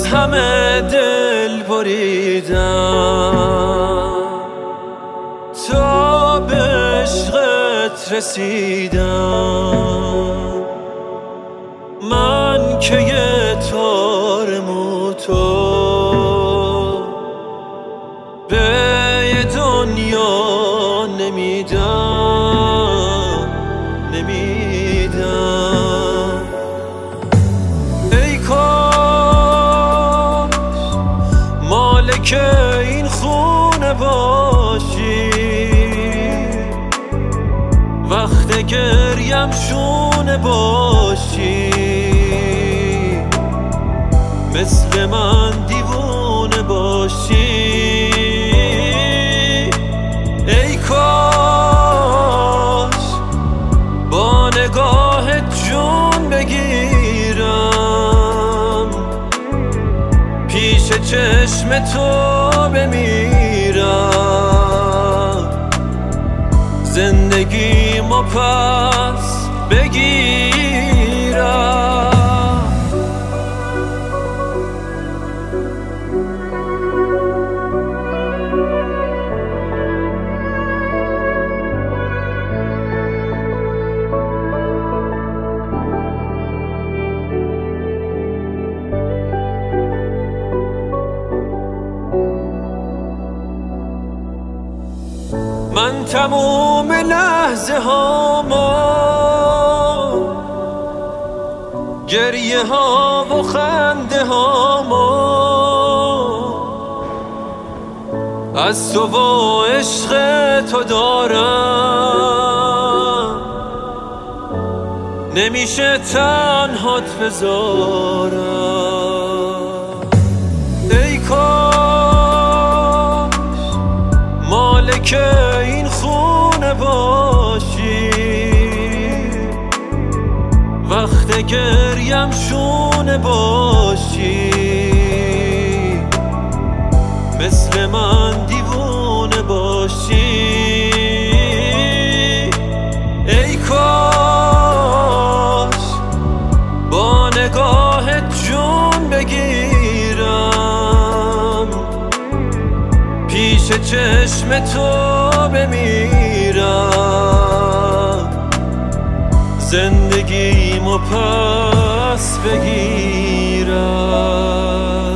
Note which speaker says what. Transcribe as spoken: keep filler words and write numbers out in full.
Speaker 1: همه دل بریدم تا به عشقت رسیدم. من که یه تار موتو به یه دنیا نمیدم نمیدم. ای کاش مالک این خونه باشی، وقت گریم شونه باشی، مثل من دیوونه باشی. ای کاش با نگاه جون بگیرم، پیش چشم تو بمیرم، زندگیمو پس بگیرم. من تموم لحظه هامو، گریه ها و خنده هامو، از تو و عشق تو دارم، نمیشه تنهات بذارم. ای کاش مالک این خونه باشی، وقت گریم شونه باشی، مثل من دیوونه باشی. ای کاش با نگاه جون بگیرم، پیش چشم تو بمیرم، زندگیمو پس بگیرم.